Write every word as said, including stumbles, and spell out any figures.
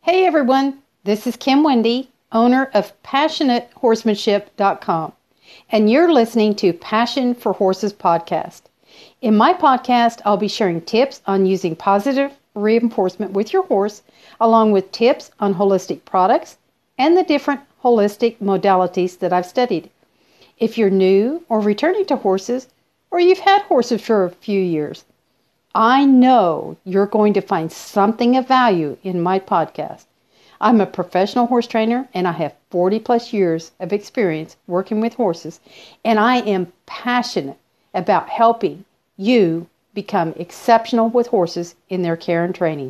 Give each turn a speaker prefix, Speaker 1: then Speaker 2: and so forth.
Speaker 1: Hey everyone, this is Kim Wendy, owner of Passionate Horsemanship dot com, and you're listening to Passion for Horses podcast. In my podcast, I'll be sharing tips on using positive reinforcement with your horse, along with tips on holistic products and the different holistic modalities that I've studied. If you're new or returning to horses, or you've had horses for a few years, I know you're going to find something of value in my podcast. I'm a professional horse trainer and I have forty plus years of experience working with horses, and I am passionate about helping you become exceptional with horses in their care and training.